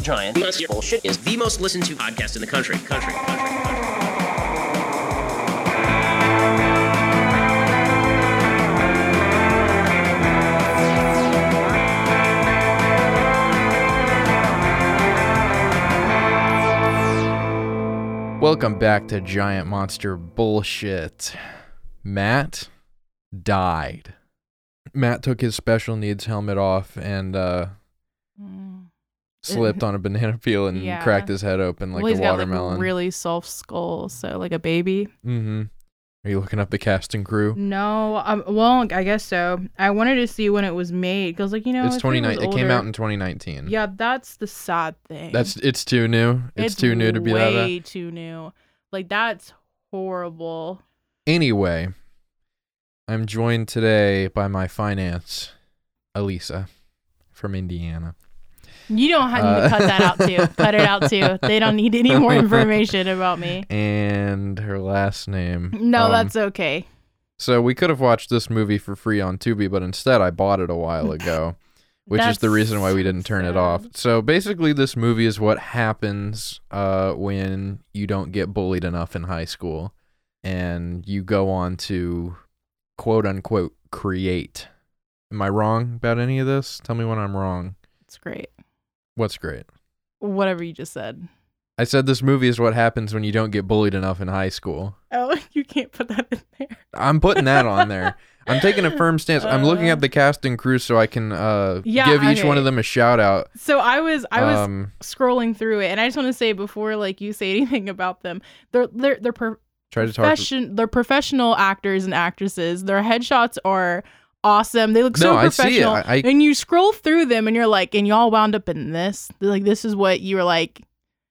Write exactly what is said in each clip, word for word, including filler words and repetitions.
Giant Monster Bullshit is the most listened to podcast in the country. Country, country, country. Welcome back to Giant Monster Bullshit. Matt died. Matt took his special needs helmet off and uh, mm. slipped on a banana peel and yeah. cracked his head open like well, he's a watermelon. Got, like, a really soft skull, so like a baby. Mm-hmm. Are you looking up the cast and crew? No, um, well, I guess so. I wanted to see when it was made because, like, you know, it's twenty nineteen. It came out in twenty nineteen. Yeah, that's the sad thing. That's it's too new. It's, it's too new to be that. Way too new. Like, that's horrible. Anyway, I'm joined today by my finance, Elisa, from Indiana. You don't have uh, to cut that out too. Cut it out too. They don't need any more information about me. And her last name. No, um, that's okay. So we could have watched this movie for free on Tubi, but instead I bought it a while ago, which is the reason why we didn't turn sad. it off. So basically this movie is what happens uh, when you don't get bullied enough in high school and you go on to quote unquote create. Am I wrong about any of this? Tell me when I'm wrong. It's great. What's great? Whatever you just said. I said this movie is what happens when you don't get bullied enough in high school. Oh, you can't put that in there. I'm putting that on there. I'm taking a firm stance. Uh, I'm looking at the cast and crew so I can uh, yeah, give each okay. one of them a shout out. So I was I was um, scrolling through it, and I just want to say before like you say anything about them, they're they're they're per- try to profession talk to- they're professional actors and actresses. Their headshots are awesome. They look so no, professional. I see it. I, I, and you scroll through them and you're like, and y'all wound up in this. Like, this is what you were like,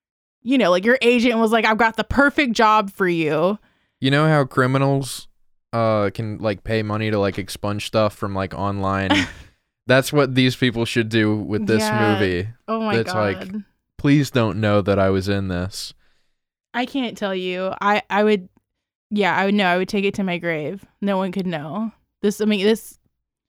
you know, like your agent was like, I've got the perfect job for you. You know how criminals uh can like pay money to like expunge stuff from like online? That's what these people should do with this yeah. movie. Oh my it's God. Like, please don't know that I was in this. I can't tell you. I, I would, yeah, I would know. I would take it to my grave. No one could know. This, I mean, this,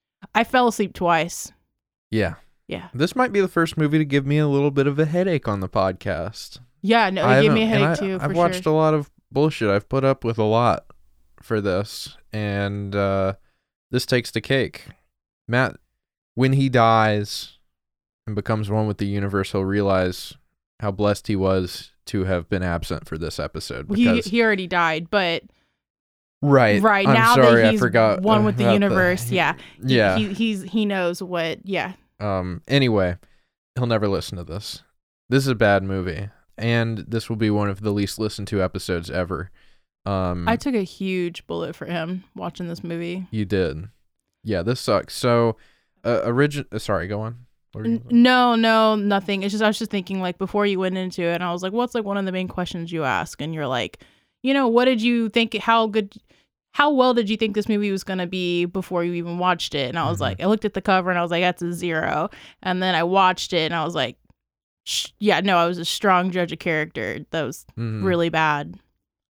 I fell asleep twice. Yeah. Yeah. This might be the first movie to give me a little bit of a headache on the podcast. Yeah, no, it gave me a headache I, too, for I've sure. watched a lot of bullshit. I've put up with a lot for this, and uh, this takes the cake. Matt, when he dies and becomes one with the universe, he'll realize how blessed he was to have been absent for this episode. Because he, he already died, but... Right. Right. I'm now sorry, that he's I forgot one with the universe. The, yeah. Yeah. He, he, he's, he knows what, yeah. Um. Anyway, he'll never listen to this. This is a bad movie. And this will be one of the least listened to episodes ever. Um, I took a huge bullet for him watching this movie. You did. Yeah, this sucks. So, uh, origin. Uh, sorry, go on. N- no, no, nothing. It's just, I was just thinking, like, before you went into it, and I was like, what's, like, one of the main questions you ask? And you're like, you know, what did you think, how good, how well did you think this movie was going to be before you even watched it? And I was mm-hmm. like, I looked at the cover, and I was like, that's a zero. And then I watched it, and I was like, Sh- yeah, no, I was a strong judge of character. That was mm-hmm. really bad.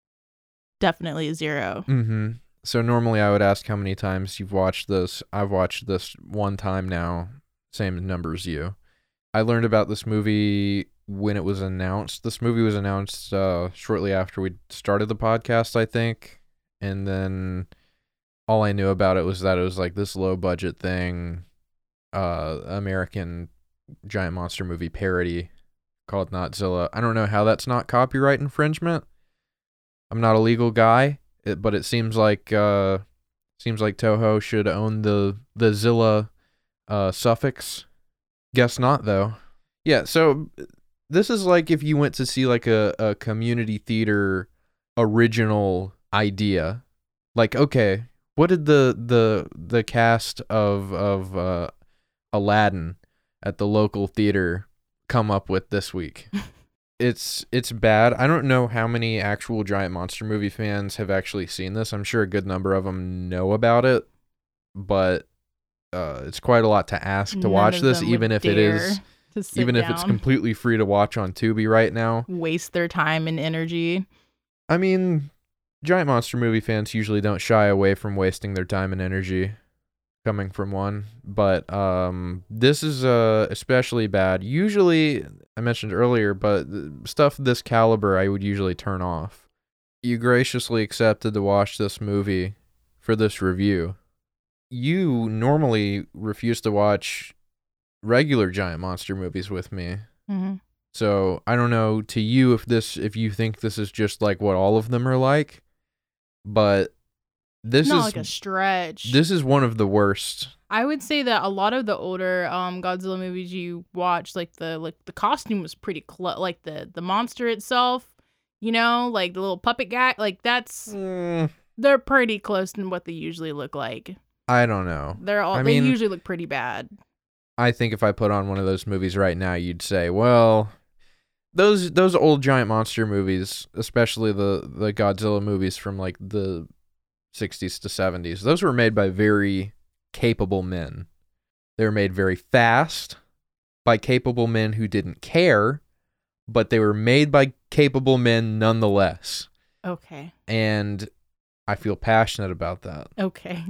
Definitely a zero. Mm-hmm. So normally I would ask how many times you've watched this. I've watched this one time now, same number as you. I learned about this movie when it was announced. This movie was announced uh, shortly after we started the podcast, I think. And then all I knew about it was that it was like this low budget thing, uh, American giant monster movie parody called Notzilla. I don't know how that's not copyright infringement. I'm not a legal guy, it, but it seems like uh, seems like Toho should own the the Zilla uh, suffix. Guess not, though. Yeah, so this is like if you went to see like a, a community theater original idea. Like, okay, what did the the the cast of of uh, Aladdin at the local theater come up with this week? It's it's bad. I don't know how many actual giant monster movie fans have actually seen this. I'm sure a good number of them know about it, but uh, it's quite a lot to ask to None watch of this, them even would if it dare is, to sit even if it's down, completely free to watch on Tubi right now. waste their time and energy. I mean, giant monster movie fans usually don't shy away from wasting their time and energy. coming from one, but um, this is uh especially bad. Usually, I mentioned earlier, but stuff this caliber I would usually turn off. You graciously accepted to watch this movie for this review. You normally refuse to watch regular giant monster movies with me. Mm-hmm. So I don't know to you if this, if you think this is just like what all of them are like, but this Not is like a stretch. this is one of the worst. I would say that a lot of the older um Godzilla movies you watch, like the like the costume was pretty close, like the the monster itself, you know, like the little puppet guy, like that's Mm, they're pretty close to what they usually look like. I don't know. They're all I they mean, usually look pretty bad. I think if I put on one of those movies right now, you'd say, well, those those old giant monster movies, especially the the Godzilla movies from like the sixties to seventies, those were made by very capable men. They were made very fast by capable men who didn't care, but they were made by capable men nonetheless. Okay. And I feel passionate about that. Okay.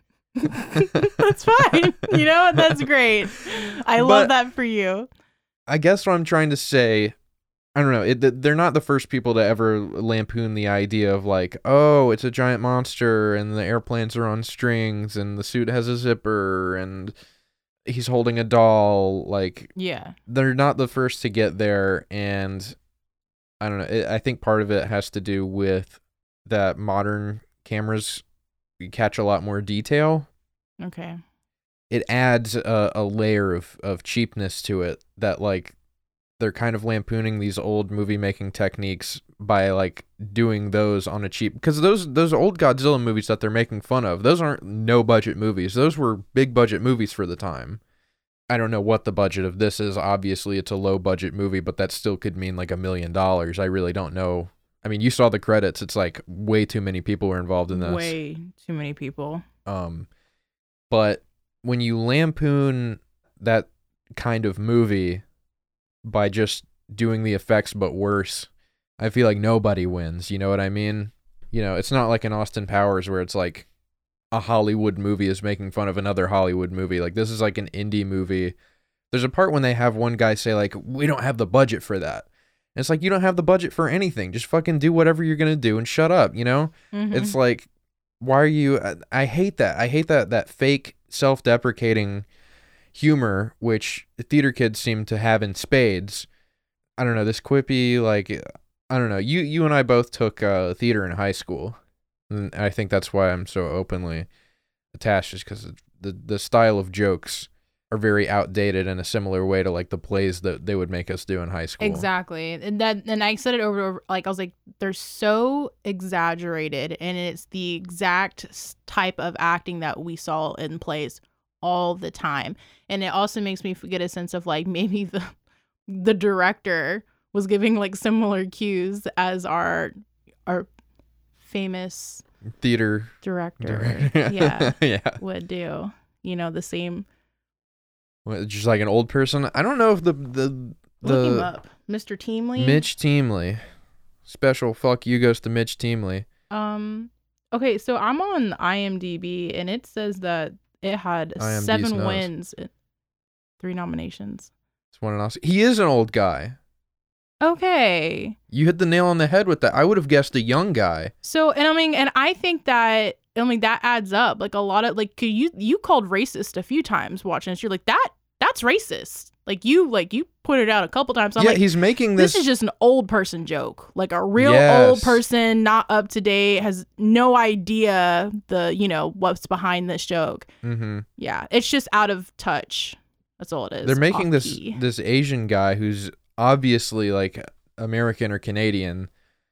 That's fine. You know what? That's great. I But- love that for you. I guess what I'm trying to say, I don't know, it, they're not the first people to ever lampoon the idea of like, oh, it's a giant monster and the airplanes are on strings and the suit has a zipper and he's holding a doll. Like, Yeah. they're not the first to get there. And I don't know, it, I think part of it has to do with that modern cameras catch a lot more detail. Okay. It adds a, a layer of, of cheapness to it that like they're kind of lampooning these old movie making techniques by like doing those on a cheap, because those those old Godzilla movies that they're making fun of, those aren't no budget movies. Those were big budget movies for the time. I don't know what the budget of this is. Obviously it's a low budget movie, but that still could mean like a million dollars. I really don't know. I mean, you saw the credits. It's like way too many people were involved in this. Way too many people. Um, but when you lampoon that kind of movie by just doing the effects but worse, I feel like nobody wins. You know what I mean? You know, it's not like in Austin Powers where it's like a Hollywood movie is making fun of another Hollywood movie. Like, this is like an indie movie. There's a part when they have one guy say like, we don't have the budget for that. And it's like, you don't have the budget for anything. Just fucking do whatever you're going to do and shut up, you know? Mhm. It's like, why are you... I, I hate that. I hate that that fake, self-deprecating humor, which theater kids seem to have in spades. I don't know, this quippy, like... I don't know. You you and I both took uh, theater in high school. And I think that's why I'm so openly attached, just because the, the style of jokes are very outdated in a similar way to like the plays that they would make us do in high school. Exactly. And that and I said it over and over, like I was like, they're so exaggerated, and it's the exact s- type of acting that we saw in plays all the time. And it also makes me get a sense of like maybe the the director was giving like similar cues as our our famous Theater director, director. yeah, yeah. would do. You know, the same. What, just like an old person. I don't know if the the Look him the up, Mister Teamley. Mitch Teamley. Special fuck you goes to Mitch Teamley. Um. Okay, so I'm on IMDb, and it says that it had I M D's seven knows. wins, and three nominations. It's one an Oscar. He is an old guy. Okay. You hit the nail on the head with that. I would have guessed a young guy. So, and I mean, and I think that I mean that adds up. Like a lot of like, 'cause you you called racist a few times watching this. You're like that that's racist. Like you like you put it out a couple times. I'm yeah, like, he's making this this. is just an old person joke. Like a real Yes. old person, not up to date, has no idea the you know what's behind this joke. mm-hmm. Yeah, it's just out of touch. That's all it is. They're making this Off-key. this Asian guy who's obviously like American or Canadian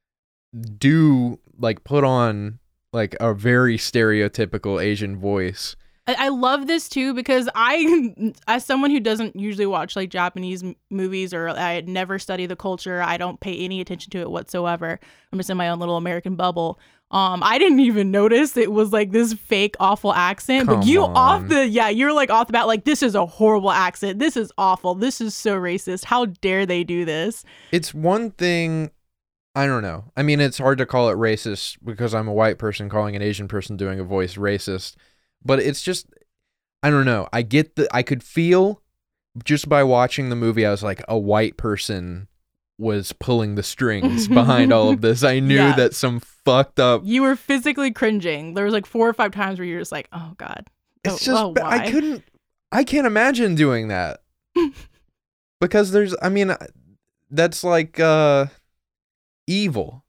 do like put on like a very stereotypical Asian voice. I, I love this too because I, as someone who doesn't usually watch like Japanese m- movies or I never study the culture, I don't pay any attention to it whatsoever. I'm just in my own little American bubble. Um, I didn't even notice it was like this fake awful accent. Come but you on. off the yeah, you're like off the bat like this is a horrible accent. This is awful. This is so racist. How dare they do this? It's one thing, I don't know. I mean, it's hard to call it racist because I'm a white person calling an Asian person doing a voice racist, but it's just I don't know. I get the I could feel just by watching the movie, I was like, a white person was pulling the strings behind all of this. I knew Yeah. that some fucked up. You were physically cringing. There was like four or five times where you're just like, oh God. It's oh, just oh, ba- I why? couldn't. I can't imagine doing that because there's. I mean, that's like uh, evil.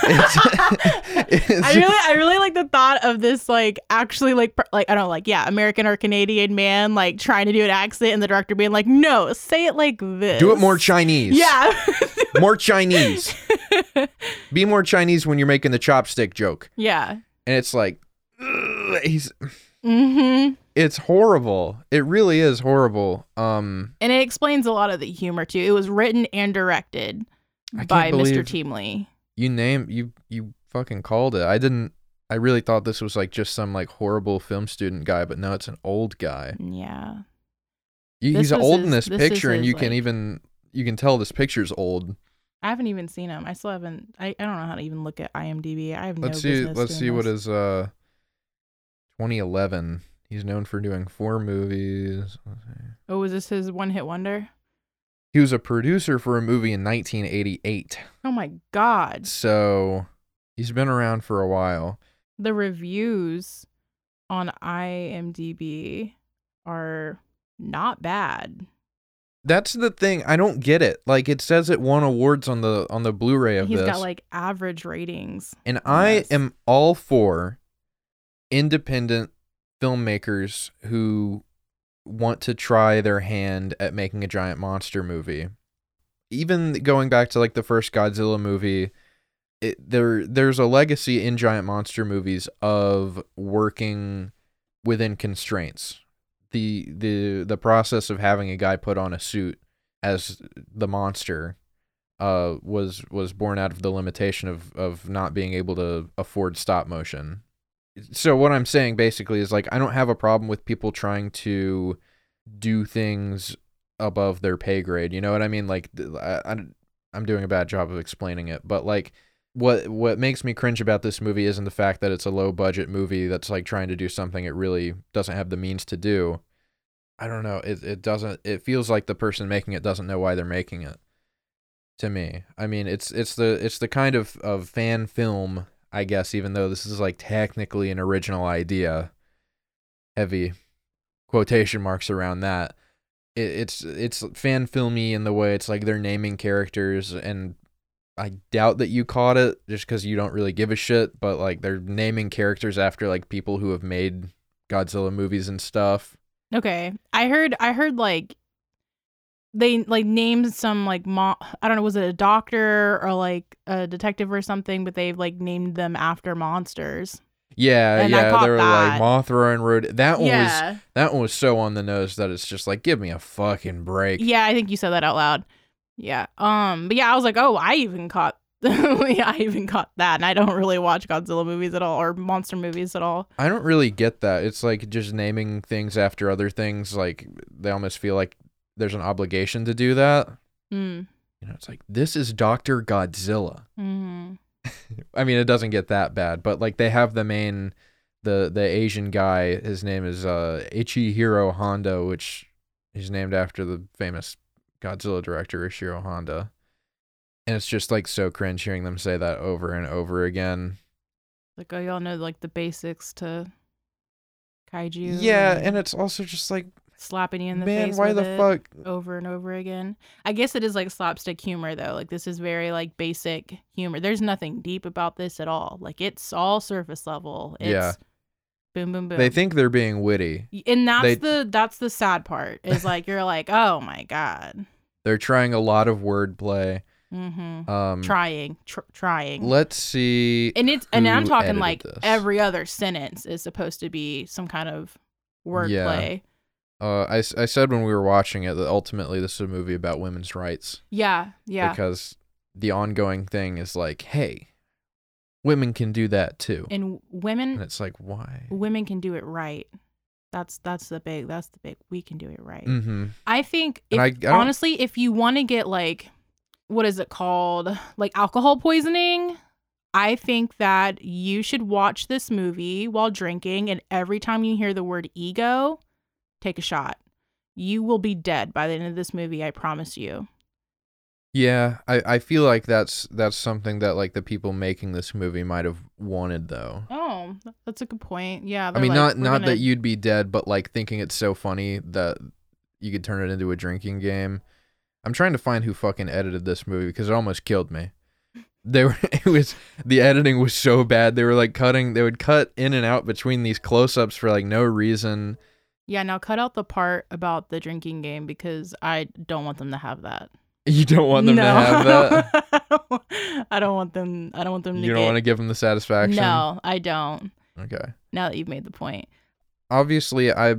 I really, I really like the thought of this, like actually, like, pr- like I don't know, like, yeah, American or Canadian man, like trying to do an accent, and the director being like, "No, say it like this. Do it more Chinese. Yeah, More Chinese. Be more Chinese when you're making the chopstick joke." yeah. And it's like, ugh, he's. Mm-hmm. It's horrible. It really is horrible. Um, And it explains a lot of the humor too. It was written and directed I by can't Mister believe- Teamley. you name you you fucking called it. I didn't. I really thought this was like just some like horrible film student guy, but no, it's an old guy. Yeah. He- This He's was old in his- this this is picture, and his, you can like- even you can tell this picture's old. I haven't even seen him. I still haven't. I, I don't know how to even look at IMDb. I have no Let's see. business Let's doing see what this. is uh twenty eleven. He's known for doing four movies. Let's see. Oh, was this his one hit wonder? He was a producer for a movie in nineteen eighty-eight. Oh my God. So he's been around for a while. The reviews on IMDb are not bad. That's the thing. I don't get it. Like it says it won awards on the on the Blu-ray of He's this. got like average ratings. And I Yes. am all for independent filmmakers who want to try their hand at making a giant monster movie. Even going back to like the first Godzilla movie, it, there there's a legacy in giant monster movies of working within constraints. The the the process of having a guy put on a suit as the monster uh was was born out of the limitation of of not being able to afford stop motion. So what I'm saying basically is like I don't have a problem with people trying to do things above their pay grade. You know what I mean? Like I, I I'm doing a bad job of explaining it, but like what what makes me cringe about this movie isn't the fact that it's a low budget movie that's like trying to do something it really doesn't have the means to do. I don't know. It it doesn't. It feels like the person making it doesn't know why they're making it. To me, I mean, it's it's the it's the kind of, of fan film, I guess. Even though this is like technically an original idea, heavy quotation marks around that. It, it's it's fan filmy in the way it's like they're naming characters, and I doubt that you caught it just because you don't really give a shit. But like they're naming characters after like people who have made Godzilla movies and stuff. Okay. I heard I heard like they like named some like mo- I don't know, was it a doctor or like a detective or something, but they've like named them after monsters. Yeah, And I yeah, caught they were that. like Mothra and Rhoda. That one was Yeah. that one was so on the nose that it's just like, give me a fucking break. Yeah, I think you said that out loud. Yeah. Um but yeah, I was like, "Oh, I even caught yeah, I even caught that." And I don't really watch Godzilla movies at all or monster movies at all. I don't really get that. It's like just naming things after other things. Like they almost feel like there's an obligation to do that. Mm. You know, it's like this is Doctor Godzilla. Mhm. I mean, it doesn't get that bad, but like they have the main, the the Asian guy. His name is uh, Ichihiro Honda, which he's named after the famous Godzilla director Ishiro Honda. And it's just like so cringe hearing them say that over and over again. Like, oh, y'all know like the basics to kaiju. Yeah, and it's also just like, slapping you in the man, face why with the it fuck? over and over again. I guess it is like slapstick humor though. Like this is very like basic humor. There's nothing deep about this at all. Like it's all surface level. It's Yeah. boom boom boom. They think they're being witty. and that's they- the that's the sad part. Is like you're like, "Oh my god." They're trying a lot of wordplay. Mhm. Um, Trying, tr- trying. let's see. and it's and I'm who talking edited like this. every other sentence is supposed to be some kind of wordplay. Uh, I, s- I said when we were watching it that ultimately this is a movie about women's rights. Yeah, yeah. Because the ongoing thing is like, hey, women can do that too. And women And it's like, why? women can do it right. That's that's the big that's the big we can do it right. Mm-hmm. I think And if, I- I don't- honestly, if you want to get like what is it called? Like alcohol poisoning, I think that you should watch this movie while drinking, and every time you hear the word ego, take a shot. You will be dead by the end of this movie, I promise you. Yeah, I, I feel like that's that's something that like the people making this movie might have wanted though. Oh, that's a good point. Yeah, I they're mean, like, not "We're not gonna-" that you'd be dead, but like thinking it's so funny that you could turn it into a drinking game. I'm trying to find who fucking edited this movie because it almost killed me. They were it was the editing was so bad. They were like cutting. They would cut in and out between these close-ups for like no reason. Yeah, now cut out the part about the drinking game because I don't want them to have that. You don't want them no. to have that. I don't want them. I don't want them to. You don't get... want to give them the satisfaction. No, I don't. Okay. Now that you've made the point. Obviously, I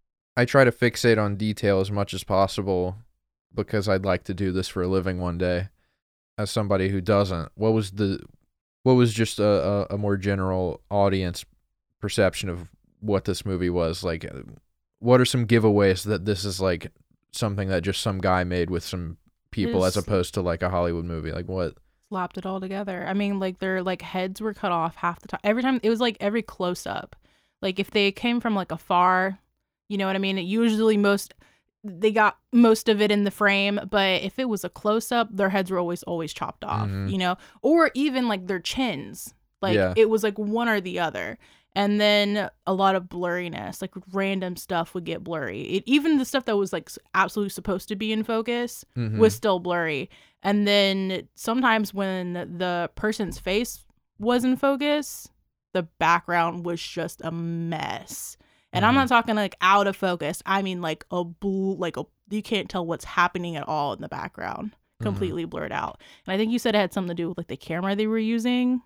I try to fixate on detail as much as possible because I'd like to do this for a living one day. As somebody who doesn't, what was the what was just a, a, a more general audience perception of what this movie was? Like, what are some giveaways that this is like something that just some guy made with some people as Just opposed to like a Hollywood movie? Like what? slapped it all together. I mean, like their like heads were cut off half the time. Every time it was like every close up. Like if they came from like afar, you know what I mean? It usually most they got most of it in the frame, but if it was a close up, their heads were always always chopped off, Mhm. you know? Or even like their chins. Like Yeah. it was like one or the other. And then a lot of blurriness, like random stuff would get blurry. It, even the stuff that was like s- absolutely supposed to be in focus Mhm. was still blurry. And then sometimes when the person's face was in focus, the background was just a mess. And I'm Mhm. not talking like out of focus. I mean like a blue, like a you can't tell what's happening at all in the background. Completely blurred out. And I think you said it had something to do with like the camera they were using.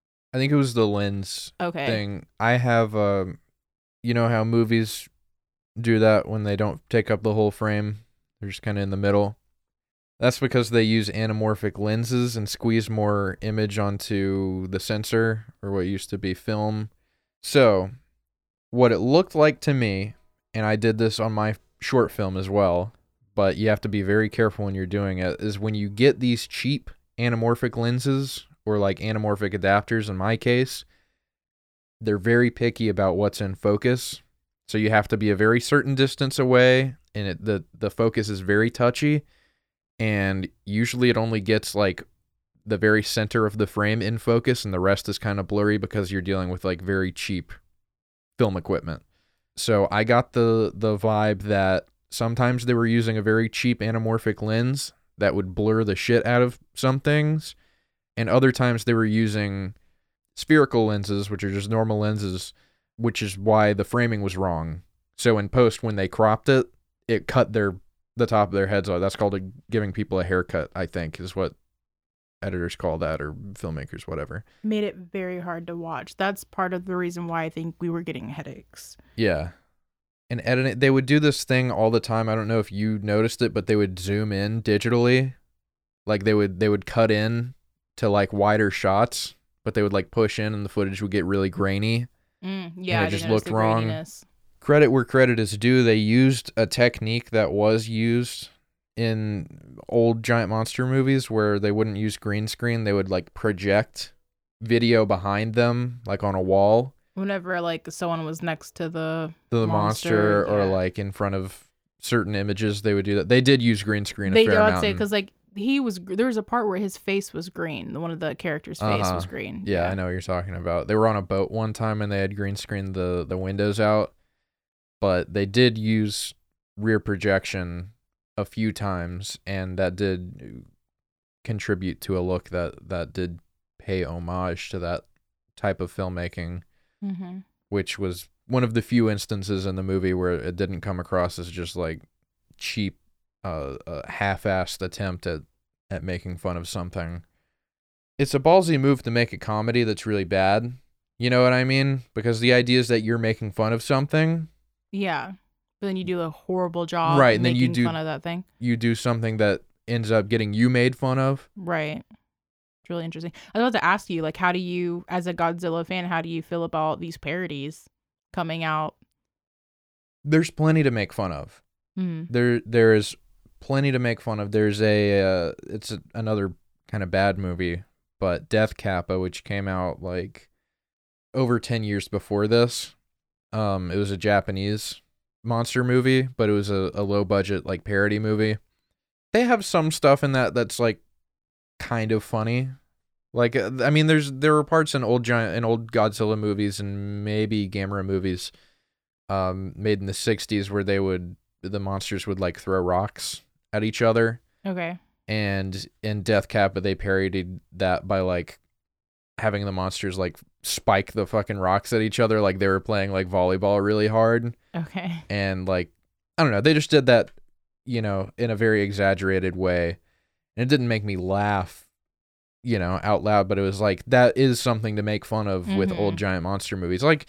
I think it was the lens Okay. thing. I have, um, you know how movies do that when they don't take up the whole frame? They're just kind of in the middle. That's because they use anamorphic lenses and squeeze more image onto the sensor, or what used to be film. So, what it looked like to me, and I did this on my short film as well, but you have to be very careful when you're doing it, is when you get these cheap anamorphic lenses, or like anamorphic adapters in my case, they're very picky about what's in focus. So you have to be a very certain distance away, and it, the, the focus is very touchy, and usually it only gets like the very center of the frame in focus, and the rest is kind of blurry because you're dealing with like very cheap film equipment. So I got the the vibe that sometimes they were using a very cheap anamorphic lens that would blur the shit out of some things, and other times they were using spherical lenses, which are just normal lenses, which is why the framing was wrong. So in post, when they cropped it, it cut their the top of their heads off. That's called a, giving people a haircut, I think, is what editors call that, or filmmakers, whatever. Made it very hard to watch. That's part of the reason why I think we were getting headaches. Yeah. And editing, they would do this thing all the time. I don't know if you noticed it, but they would zoom in digitally. Like they would they would cut in to like wider shots, but they would like push in and the footage would get really grainy. Mm, yeah, it I just did notice looked the wrong. graininess. Credit where credit is due. They used a technique that was used in old giant monster movies where they wouldn't use green screen. They would like project video behind them, like on a wall. Whenever like someone was next to the The monster, monster, or yeah. like in front of certain images, they would do that. They did use green screen a they fair do, I'd amount. say, in- because like he was there was a part where his face was green. One of the characters' face Uh-huh. was green. Yeah, I know what you're talking about. They were on a boat one time and they had green screened the, the windows out, but they did use rear projection a few times, and that did contribute to a look that, that did pay homage to that type of filmmaking, Mm-hmm. which was one of the few instances in the movie where it didn't come across as just like cheap, uh, a half-assed attempt at, at making fun of something. It's a ballsy move to make a comedy that's really bad. You know what I mean? Because the idea is that you're making fun of something. Yeah, but then you do a horrible job, Right, and then you making do- fun of that thing. You do something that ends up getting you made fun of. Right. It's really interesting. I was about to ask you, like, how do you, as a Godzilla fan, how do you feel about these parodies coming out? There's plenty to make fun of. Mm. There, there is plenty to make fun of. There's a, uh, it's a, another kind of bad movie, but Death Kappa, which came out like over ten years before this. Um, it was a Japanese monster movie, but it was a, a low budget like parody movie. They have some stuff in that that's like kind of funny. Like I mean, there's there were parts in old giant in old Godzilla movies and maybe Gamera movies, um, made in the sixties where they would the monsters would like throw rocks at each other. Okay. And in Death Kappa, they parodied that by like having the monsters like spike the fucking rocks at each other like they were playing like volleyball really hard. Okay. And like I don't know, they just did that, you know, in a very exaggerated way. And it didn't make me laugh, you know, out loud, but it was like that is something to make fun of with Mhm. old giant monster movies. Like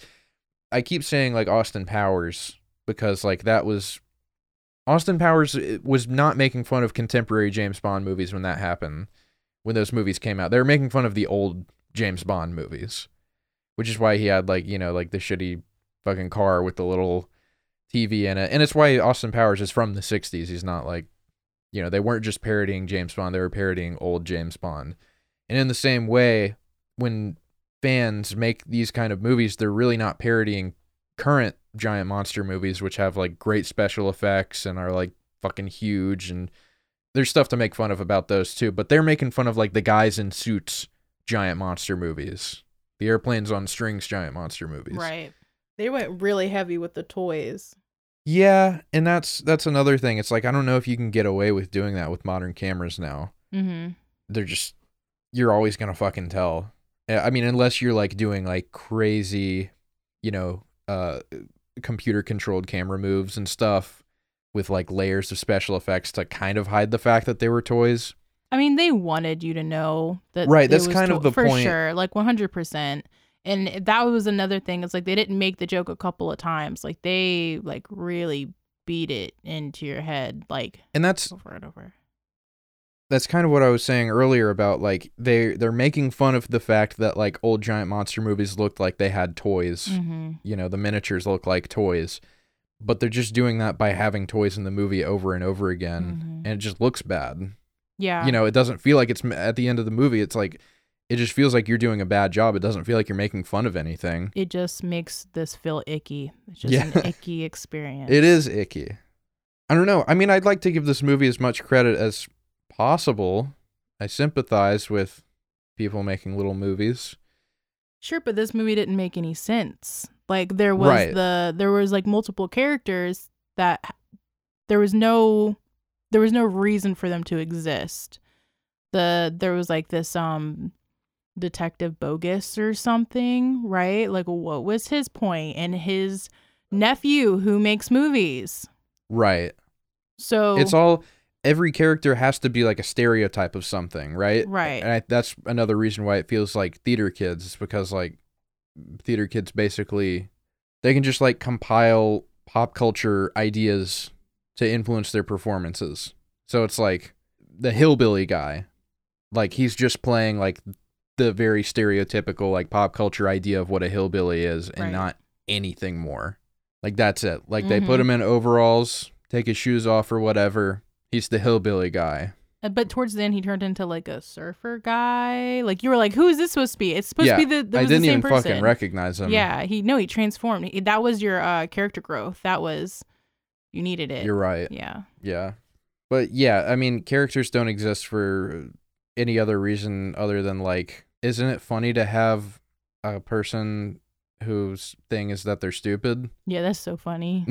I keep saying like Austin Powers because like that was Austin Powers was not making fun of contemporary James Bond movies when that happened. When those movies came out, they were making fun of the old James Bond movies, which is why he had like, you know, like the shitty fucking car with the little T V in it. And it's why Austin Powers is from the sixties. He's not like, you know, they weren't just parodying James Bond, they were parodying old James Bond. And in the same way, when fans make these kind of movies, they're really not parodying current giant monster movies, which have like great special effects and are like fucking huge. And there's stuff to make fun of about those too. But they're making fun of like the guys in suits giant monster movies, the airplanes on strings giant monster movies. Right. They went really heavy with the toys. Yeah, and that's that's another thing. It's like I don't know if you can get away with doing that with modern cameras now. Mm-hmm. They're just you're always gonna fucking tell. I mean, unless you're like doing like crazy, you know, uh, computer controlled camera moves and stuff with like layers of special effects to kind of hide the fact that they were toys. I mean, they wanted you to know that. Right, it that's was kind to- of the for point. sure, like one hundred percent. And that was another thing. It's like they didn't make the joke a couple of times. Like they like really beat it into your head, like And that's over and over. that's kind of what I was saying earlier about like they they're making fun of the fact that like old giant monster movies looked like they had toys. Mm-hmm. You know, the miniatures look like toys, but they're just doing that by having toys in the movie over and over again, Mhm. and it just looks bad. Yeah. You know, it doesn't feel like it's at the end of the movie. It's like it just feels like you're doing a bad job. It doesn't feel like you're making fun of anything. It just makes this feel icky. It's just Yeah. an icky experience. It is icky. I don't know. I mean, I'd like to give this movie as much credit as possible. I sympathize with people making little movies. Sure, but this movie didn't make any sense. Like there was Right. the there was like multiple characters that there was no there was no reason for them to exist. The there was like this um Detective Bogus or something, right? Like what was his point? And his nephew who makes movies. Right. So It's all every character has to be like a stereotype of something, right? Right. And I, that's another reason why it feels like theater kids. It's because like theater kids basically they can just like compile pop culture ideas to influence their performances. So it's like the hillbilly guy, like he's just playing like the very stereotypical like pop culture idea of what a hillbilly is and Right. not anything more. Like that's it. Like they Mhm. put him in overalls, take his shoes off or whatever. He's the hillbilly guy. Uh, But towards the end, he turned into like a surfer guy. Like you were like, who is this supposed to be? It's supposed Yeah, to be the, the, I was didn't the same even person. fucking recognize him. Yeah, he no, he transformed. He- That was your uh, character growth. That was you needed it. You're right. Yeah. Yeah. But yeah, I mean, characters don't exist for any other reason other than like, isn't it funny to have a person whose thing is that they're stupid? Yeah, that's so funny.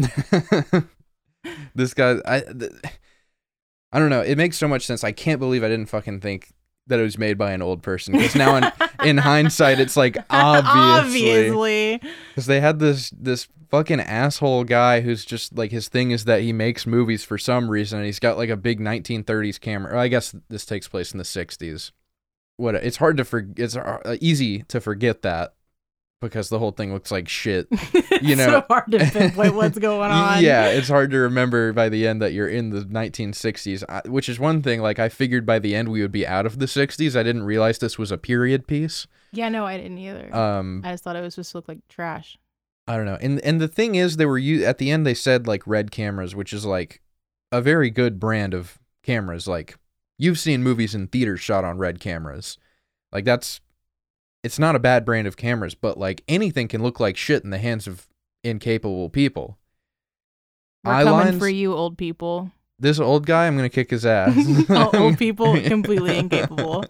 This guy, I, th- I don't know. It makes so much sense. I can't believe I didn't fucking think that it was made by an old person. Because now in, in hindsight, it's like, obviously. Obviously. Because they had this this fucking asshole guy who's just like his thing is that he makes movies for some reason, and he's got like a big nineteen thirties camera. Or I guess this takes place in the sixties. What it's hard to for it's uh, easy to forget that because the whole thing looks like shit. You know, so hard to pinpoint what's going on. Yeah, it's hard to remember by the end that you're in the nineteen sixties, I- which is one thing. Like I figured by the end we would be out of the sixties. I didn't realize this was a period piece. Yeah, no, I didn't either. Um, I just thought it was supposed to look like trash. I don't know. And and the thing is, they were u- at the end they said like Red cameras, which is like a very good brand of cameras. Like you've seen movies in theaters shot on Red cameras. Like that's it's not a bad brand of cameras, but like anything can look like shit in the hands of incapable people. We're eye coming lines, for you, old people. This old guy, I'm gonna kick his ass. Oh, old people, completely incapable.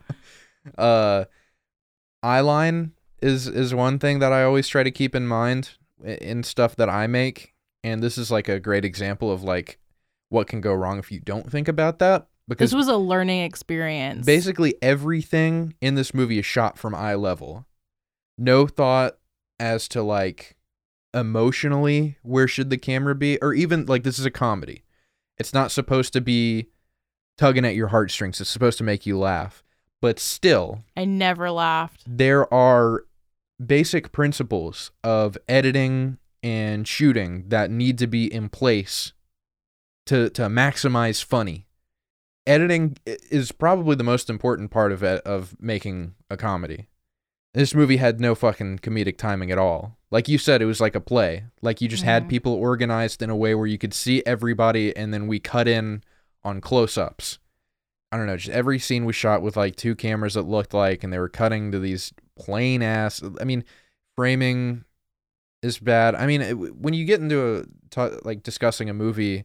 Uh, eyeline is is one thing that I always try to keep in mind in stuff that I make, and this is like a great example of like what can go wrong if you don't think about that. Because This was a learning experience. basically everything in this movie is shot from eye level. No thought as to like emotionally where should the camera be, or even like this is a comedy. It's not supposed to be tugging at your heartstrings. It's supposed to make you laugh. But still, I never laughed. there are basic principles of editing and shooting that need to be in place to to maximize funny. Editing is probably the most important part of it, of making a comedy. This movie had no fucking comedic timing at all. Like you said, it was like a play. Like you just Mhm. had people organized in a way where you could see everybody, and then we cut in on close-ups. I don't know, just every scene was shot with like two cameras that looked like, and they were cutting to these plain ass. I mean, framing is bad. I mean, it, when you get into a t- like discussing a movie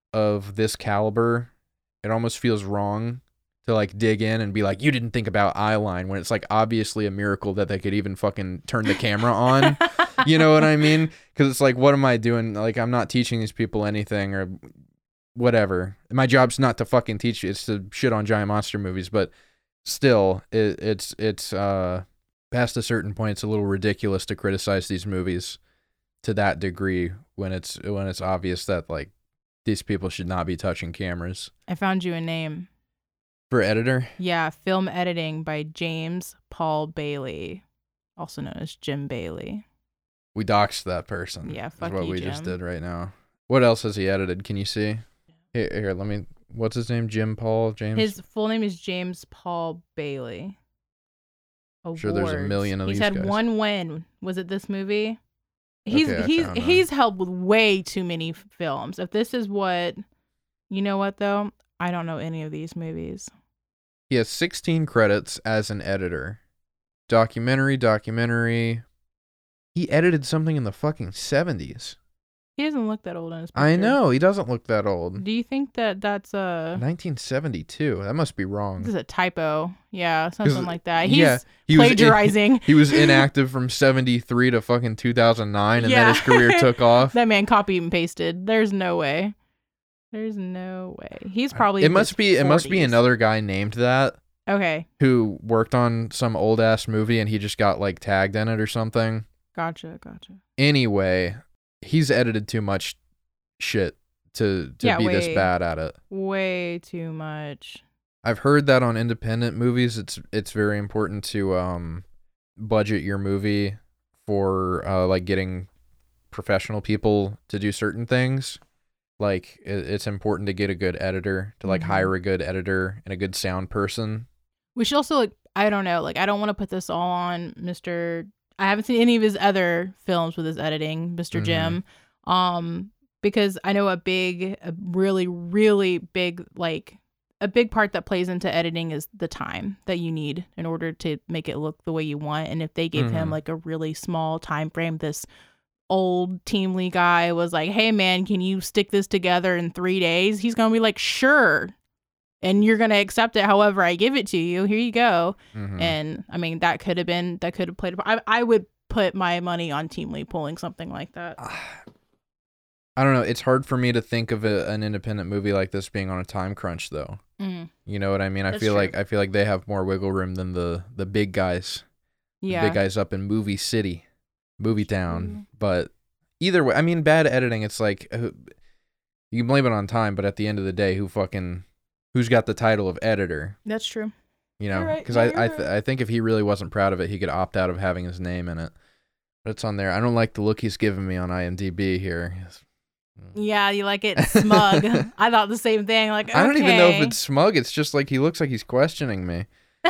of this caliber, it almost feels wrong to like dig in and be like, you didn't think about eyeline, when it's like obviously a miracle that they could even fucking turn the camera on. You know what I mean? Because it's like, what am I doing? Like, I'm not teaching these people anything or whatever. My job's not to fucking teach you. It's to shit on giant monster movies. But still, it, it's it's uh past a certain point, it's a little ridiculous to criticize these movies to that degree when it's when it's obvious that like these people should not be touching cameras. I found you a name. For editor? Yeah, film editing by James Paul Bailey, also known as Jim Bailey. We doxed that person. Yeah, fuck is what you, we just Jim. did right now. What else has he edited? Can you see? Here, here, let me. What's his name? Jim Paul James. His full name is James Paul Bailey. Awards. Sure, there's a million of He's these had guys. one win. Was it this movie? He's Okay, I he's found him. he's helped with way too many f- films. If this is what, you know what though, I don't know any of these movies. He has sixteen credits as an editor. Documentary, documentary. He edited something in the fucking seventies. He doesn't look that old in his picture. I know, he doesn't look that old. Do you think that that's a nineteen seventy-two. That must be this wrong. is a typo? Yeah, something like that. He's yeah, he was in- plagiarizing. He was inactive from seventy-three to fucking two thousand nine, and Yeah. then his career took off. That man copied and pasted. There's no way. There's no way. He's probably. It in must his be. It must be forties. another guy named that Okay, who worked on some old ass movie, and he just got like tagged in it or something. gotcha, gotcha. Anyway, he's edited too much shit to to Yeah, be this way- bad at it. Way too much. I've heard that on independent movies, it's it's very important to um budget your movie for uh like getting professional people to do certain things. Like it, it's important to get a good editor, to like Mhm. hire a good editor and a good sound person. We should also like. I don't know. Like, I don't want to put this all on Mister I haven't seen any of his other films with his editing, Mister Mhm. Jim. Um, because I know a big, a really, really big, like a big part that plays into editing is the time that you need in order to make it look the way you want. And if they gave him Mhm. like a really small time frame, this old team lead guy was like, "Hey man, can you stick this together in three days?" He's gonna be like, "Sure." And you're gonna accept it however I give it to you. Here you go. Mhm. And I mean, that could have been, that could have played a part. I, I would put my money on Team Lee pulling something like that. I don't know. It's hard for me to think of a, an independent movie like this being on a time crunch, though. Mm, You know what I mean? I That's feel true. like I feel like they have more wiggle room than the the big guys. The yeah. big guys up in Movie City, Movie Town. True. But either way, I mean, bad editing. It's like uh, you can blame it on time, but at the end of the day, who fucking who's got the title of editor? That's true. You know, You're right. because Yeah, I you're I, th- right. I think if he really wasn't proud of it, he could opt out of having his name in it. But it's on there. I don't like the look he's giving me on IMDb here. It's- Yeah, you like it smug. I thought the same thing. Like, okay. I don't even know if it's smug. It's just like he looks like he's questioning me.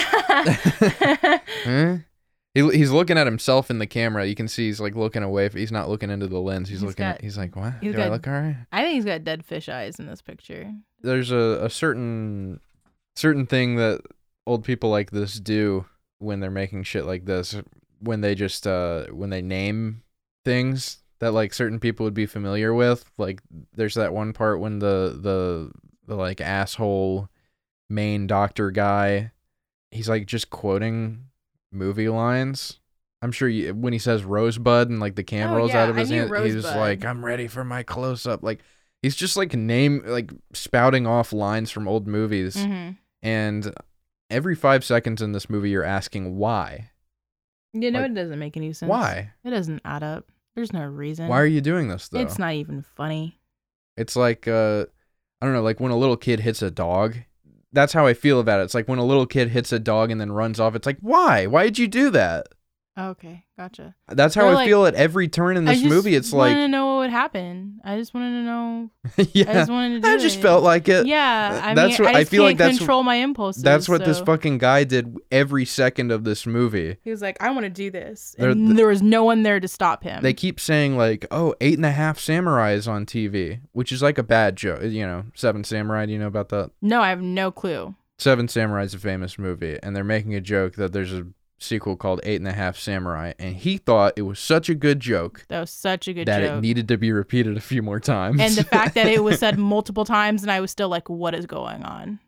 Huh? He he's looking at himself in the camera. You can see he's like looking away. He's not looking into the lens. He's, He's looking. got- at, he's like, what? he's Do I got- look all right? I think he's got dead fish eyes in this picture. There's a, a certain certain thing that old people like this do when they're making shit like this. When they just uh when they name things that like certain people would be familiar with. Like there's that one part when the the the like asshole main doctor guy, he's like just quoting movie lines. I'm sure you, when he says Rosebud and like the cam Oh, rolls yeah, out of I his knew hand, he's Rosebud. like, I'm ready for my close up. Like he's just like name like spouting off lines from old movies. Mm-hmm. And every five seconds in this movie, you're asking why. You know, Like, it doesn't make any sense. Why? It doesn't add up. There's no reason. Why are you doing this though? It's not even funny. It's like uh, I don't know, like when a little kid hits a dog. That's how I feel about it. It's like when a little kid hits a dog and then runs off. It's like, why? Why did you do that? Okay, gotcha. That's how Or, I like, feel at every turn in I this just movie. It's wanted like, to know what would happen. I just wanted to know. yeah, I just wanted to do I just it. felt like it. Yeah, I That's mean, what- I I just feel like can't that's- control my impulses. That's what this so- fucking guy did every second of this movie. He was like, I want to do this, They're- and there was no one there to stop him. They keep saying like, oh, Eight and a Half Samurai is on T V, which is like a bad joke. You know, Seven Samurai. Do you know about that? No, I have no clue. Seven Samurai is a famous movie, and they're making a joke that there's a sequel called Eight and a Half Samurai, and he thought it was such a good joke That was such a good that joke. it needed to be repeated a few more times. And the fact that it was said multiple times, and I was still like, what is going on?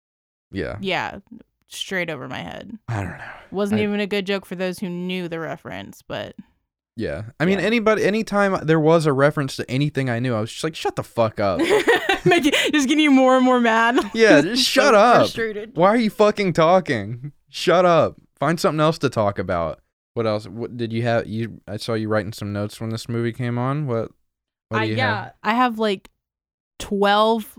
yeah, Yeah, straight over my head. I don't know. Wasn't I- even a good joke for those who knew the reference, but Yeah, I mean, Yeah. anybody, anytime there was a reference to anything I knew, I was just like, shut the fuck up. Make it, just getting you more and more mad. Yeah, just So shut up. Frustrated. Why are you fucking talking? Shut up. Find something else to talk about. What else? What did you have? You, I saw you writing some notes when this movie came on. What? What do I, you yeah, have? I have like twelve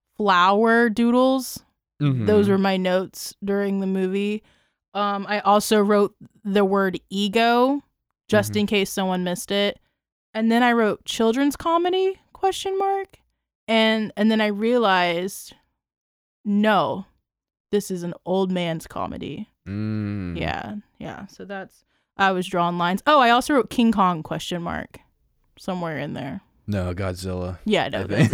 flower doodles. Mhm. Those were my notes during the movie. Um, I also wrote the word ego, just Mhm. in case someone missed it. And then I wrote children's comedy question mark. And and then I realized, no, this is an old man's comedy. Mm. Yeah, yeah. So that's I was drawing lines. Oh, I also wrote King Kong question mark somewhere in there. No, Godzilla. Yeah, no, I think-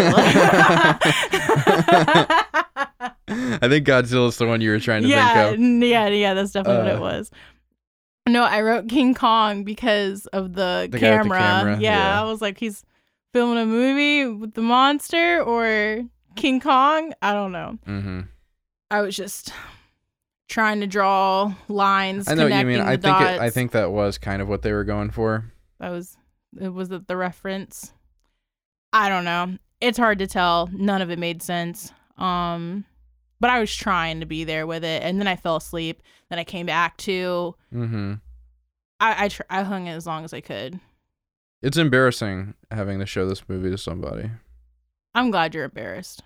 Godzilla. I think Godzilla's the one you were trying to yeah, think of. n- yeah, yeah. That's definitely what Uh, it was. No, I wrote King Kong because of the, The guy with the camera. camera, Yeah, yeah. I was like, he's filming a movie with the monster or King Kong. I don't know. Mm-hmm. I was just trying to draw lines. I know what you connecting mean. the I think it, I dots. think that was kind of what they were going for. that was it. Was it the reference? I don't know. It's hard to tell. None of it made sense. Um, but I was trying to be there with it, and then I fell asleep. Then I came back to. Mm-hmm. I I, tr- I hung it as long as I could. It's embarrassing having to show this movie to somebody. I'm glad you're embarrassed.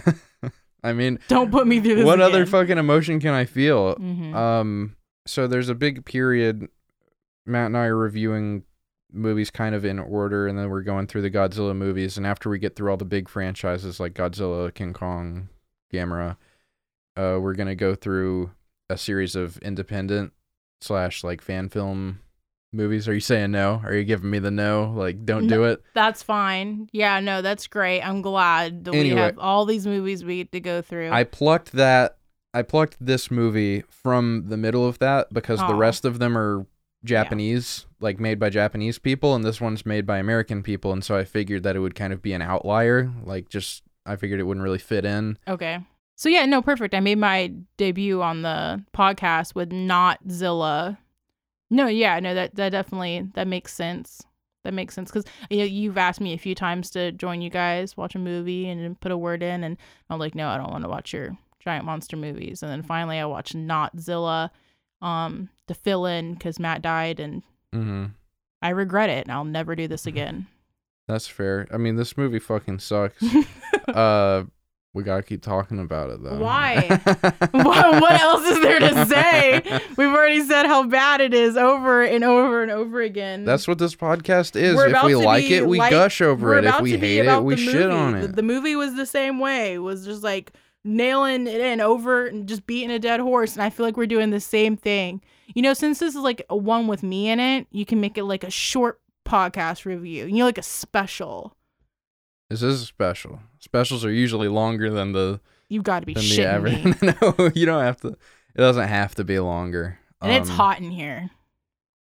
I mean, Don't put me through this. what other again. fucking emotion can I feel? Mhm. Um, so there's a big period. Matt and I are reviewing movies kind of in order, and then we're going through the Godzilla movies. And after we get through all the big franchises like Godzilla, King Kong, Gamera, uh, we're gonna go through a series of independent slash like fan film movies. Are you saying no? Are you giving me the no? Like, don't do it. That's fine. Yeah, no, that's great. I'm glad that we Anyway. have all these movies we get to go through. I plucked that. I plucked this movie from the middle of that because the Aw. rest of them are Japanese, like made by Japanese people, and this one's made by American people. And so I figured that it would kind of be an outlier. Like, just I figured it wouldn't really fit in. Okay. So yeah, no, perfect. I made my debut on the podcast with Not Zilla. No, yeah, no, that that definitely that makes sense. That makes sense because you know, you've asked me a few times to join you guys, watch a movie, and then put a word in, and I'm like, no, I don't want to watch your giant monster movies. And then finally, I watched Not Zilla, um, to fill in because Matt died, and Mm-hmm. I regret it, and I'll never do this again. That's fair. I mean, this movie fucking sucks. uh, we gotta keep talking about it though. Why? what, what else is there to say? We've already said how bad it is over and over and over again. That's what this podcast is. We're If about we to like be it, we like- gush over We're it. If about we to be hate it, about we the shit movie. on The, it. the movie was the same way. It was just like nailing it in over and just beating a dead horse. And I feel like we're doing the same thing. You know, since this is like a one with me in it, you can make it like a short podcast review. You know, like a special. This is a special. Specials are usually longer than the You've got to be than the shitting me. average. No, you don't have to. It doesn't have to be longer. And it's Um, hot in here.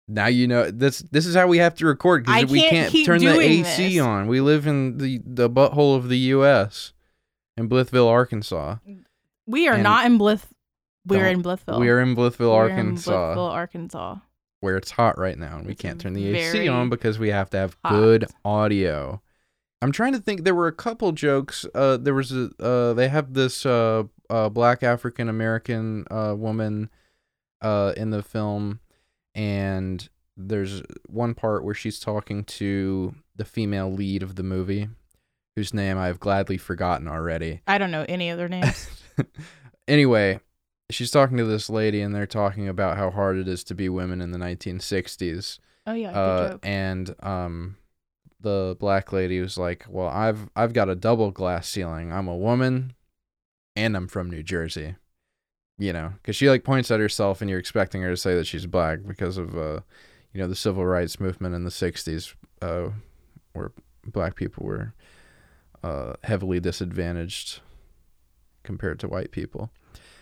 Now you know this. This is how we have to record I because we can't can't keep turn the doing A C this. on. We live in the the butthole of the U S in Blitheville, Arkansas. We are And not in Blith. We're don't- in Blitheville. We are in Blitheville, We're in Arkansas, Blitheville, Arkansas. where it's hot right now, and we It's can't turn the A C very on because we have to have hot. good audio. I'm trying to think. There were a couple jokes. Uh, there was a. Uh, they have this uh, uh black African American uh woman, uh, in the film, and there's one part where she's talking to the female lead of the movie, whose name I've gladly forgotten already. I don't know any other names. Anyway, she's talking to this lady, and they're talking about how hard it is to be women in the nineteen sixties. Oh yeah, good Uh, joke. and um, the black lady was like, "Well, I've I've got a double glass ceiling. I'm a woman, and I'm from New Jersey." You know, because she like points at herself, and you're expecting her to say that she's black because of uh, you know, the civil rights movement in the sixties, uh, where black people were uh heavily disadvantaged compared to white people.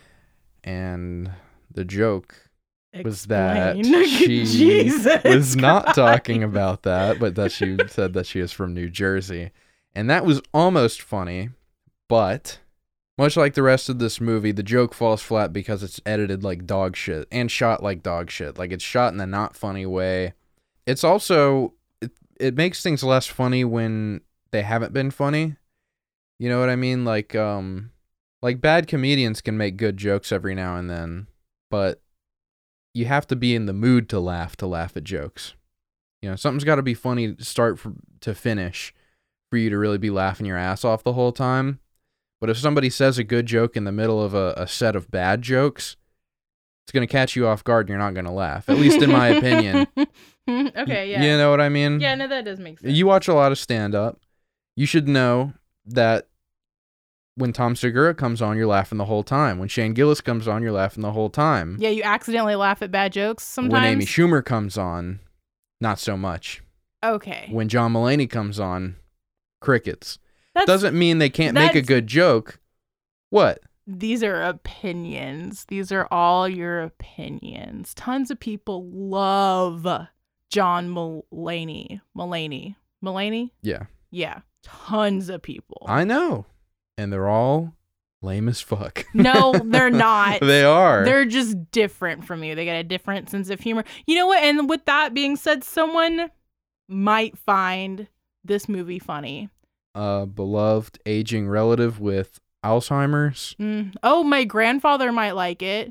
And the joke was that Explain. she Jesus was not talking Christ. about that, but that she said that she is from New Jersey. And that was almost funny, but much like the rest of this movie, the joke falls flat because it's edited like dog shit and shot like dog shit. Like, it's shot in a not funny way. It's also, it, it makes things less funny when they haven't been funny. You know what I mean? Like, um, like bad comedians can make good jokes every now and then, but you have to be in the mood to laugh, to laugh at jokes. You know, something's got to be funny to start from, to finish for you to really be laughing your ass off the whole time. But if somebody says a good joke in the middle of a, a set of bad jokes, it's going to catch you off guard and you're not going to laugh, at least in my opinion. Okay, yeah. You know what I mean? Yeah, no, that does make sense. You watch a lot of stand-up. You should know that when Tom Segura comes on, you're laughing the whole time. When Shane Gillis comes on, you're laughing the whole time. Yeah, you accidentally laugh at bad jokes sometimes. When Amy Schumer comes on, not so much. Okay. When John Mulaney comes on, crickets. That's, Doesn't mean they can't make a that's- good joke. What? These are opinions. These are all your opinions. Tons of people love John Mulaney. Mulaney. Mulaney? Yeah. Yeah. Tons of people. I know. And they're all lame as fuck. No, they're not. They are. They're just different from you. They got a different sense of humor. You know what? And with that being said, someone might find this movie funny. A beloved aging relative with Alzheimer's. Mm. Oh, my grandfather might like it.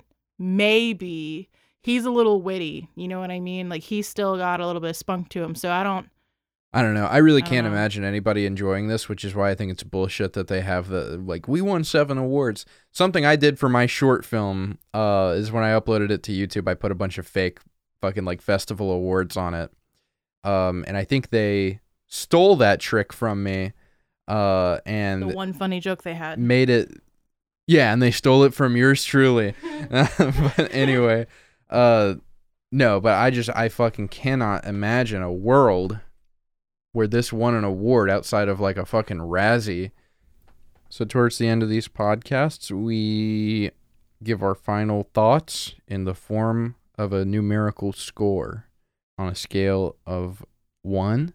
Maybe. He's a little witty. You know what I mean? Like, he's still got a little bit of spunk to him. So I don't. I don't know. I really I don't can't know. imagine anybody enjoying this, which is why I think it's bullshit that they have the, like, we won seven awards. Something I did for my short film uh, is when I uploaded it to YouTube, I put a bunch of fake fucking, like, festival awards on it. Um, and I think they stole that trick from me uh, and The one funny joke they had. made it. Yeah, and they stole it from yours truly. But anyway, uh, no, but I just, I fucking cannot imagine a world where this won an award outside of like a fucking Razzie. So towards the end of these podcasts, we give our final thoughts in the form of a numerical score on a scale of one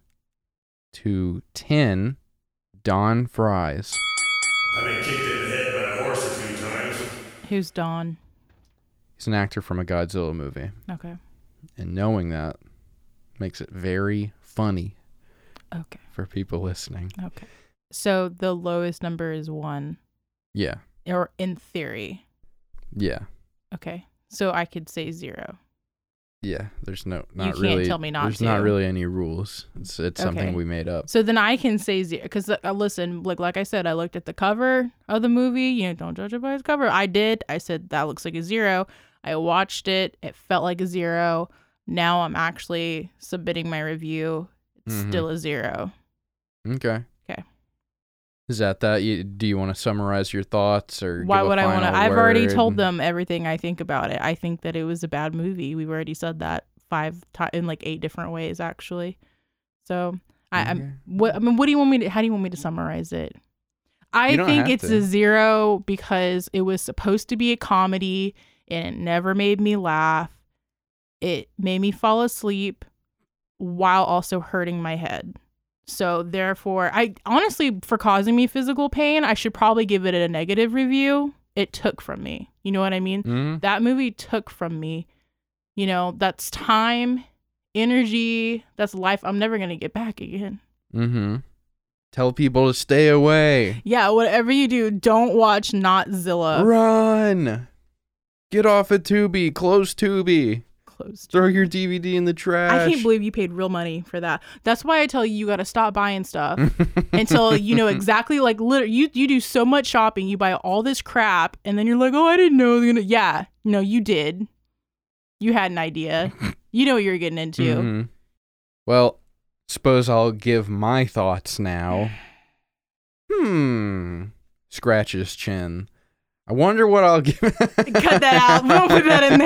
to ten Don Fries. I've been kicked in the head by a horse a few times. Who's Don? He's an actor from a Godzilla movie. Okay. And knowing that makes it very funny Okay. for people listening. Okay. So the lowest number is one, Yeah. or in theory. Yeah. Okay. So I could say zero. Yeah. There's no, not can't really. tell me not There's to. not really any rules. It's it's something Okay. we made up. So then I can say zero because uh, listen, like like I said, I looked at the cover of the movie. You know, don't judge it by its cover. I did. I said that looks like a zero. I watched it. It felt like a zero. Now I'm actually submitting my review. It's Mhm. still a zero. Okay. Okay. Is that that? You, do you want to summarize your thoughts or Why give a would I want to? final I've already word? told them everything I think about it. I think that it was a bad movie. We've already said that five times in like eight different ways, actually. So I, Okay. I'm. What I mean, what do you want me to? How do you want me to summarize it? I You don't think have it's to. a zero because it was supposed to be a comedy and it never made me laugh. it made me fall asleep while also hurting my head. So therefore, I honestly, for causing me physical pain, I should probably give it a negative review. It took from me. You know what I mean? Mm-hmm. That movie took from me. You know, that's time, energy, that's life I'm never going to get back again. Mm-hmm. Tell people to stay away. Yeah, whatever you do, don't watch Notzilla. Run. Get off of Tubi. Close Tubi. Closed. Throw your D V D in the trash. I can't believe you paid real money for that. That's why I tell you, you got to stop buying stuff until you know exactly, like, literally, you, you do so much shopping, you buy all this crap, and then you're like, oh, I didn't know. Gonna... Yeah, no, you did. You had an idea. You know what you're getting into. Mm-hmm. Well, suppose I'll give my thoughts now. Hmm. Scratch his chin. I wonder what I'll give. Cut that out. We don't put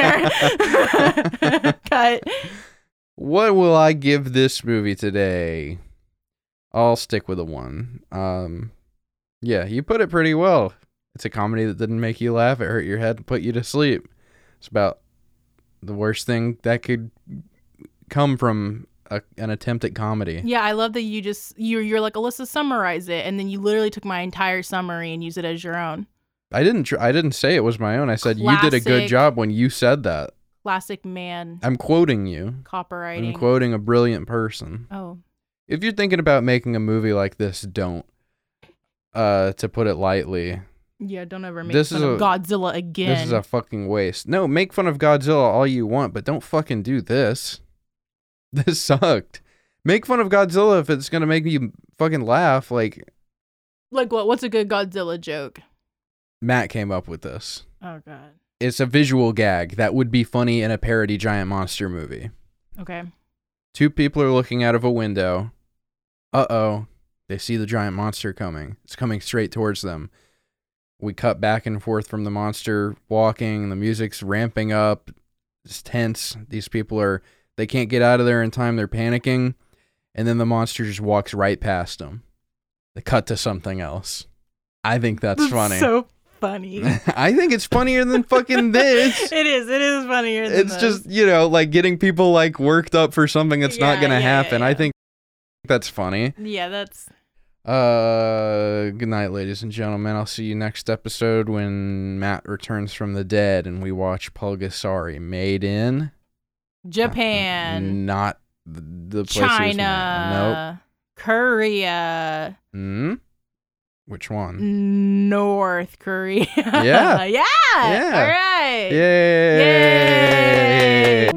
that in there. Cut. What will I give this movie today? I'll stick with a one. Um, yeah, you put it pretty well. It's a comedy that didn't make you laugh. It hurt your head and put you to sleep. It's about the worst thing that could come from a, an attempt at comedy. Yeah, I love that you just, you're, you're like, Alyssa, summarize it. And then you literally took my entire summary and used it as your own. I didn't tr- I didn't say it was my own. I said Classic. You did a good job when you said that. Classic man. I'm quoting you. Copywriting. I'm quoting a brilliant person. Oh. If you're thinking about making a movie like this, don't. Uh, to put it lightly. Yeah, don't ever make This fun is of a- Godzilla again. This is a fucking waste. No, make fun of Godzilla all you want, but don't fucking do this. This sucked. Make fun of Godzilla if it's gonna make you fucking laugh. Like, Like what? What's a good Godzilla joke? Matt came up with this. Oh, God. It's a visual gag that would be funny in a parody giant monster movie. Okay. Two people are looking out of a window. Uh-oh. They see the giant monster coming. It's coming straight towards them. We cut back and forth from the monster walking. The music's ramping up. It's tense. These people are, they can't get out of there in time. They're panicking. And then the monster just walks right past them. They cut to something else. I think that's funny. So funny. I think it's funnier than fucking this. It is. It is funnier than It's this. just, you know, like getting people like worked up for something that's Yeah, not going to yeah, yeah, happen. I yeah. think that's funny. Yeah, that's... Uh, good night, ladies and gentlemen. I'll see you next episode when Matt returns from the dead and we watch Pulgasari, made in Japan. not the, the place it was made. China. Korea. Nope. Hmm. Which one? North Korea. Yeah. yeah. Yeah. All right. Yay! Yay.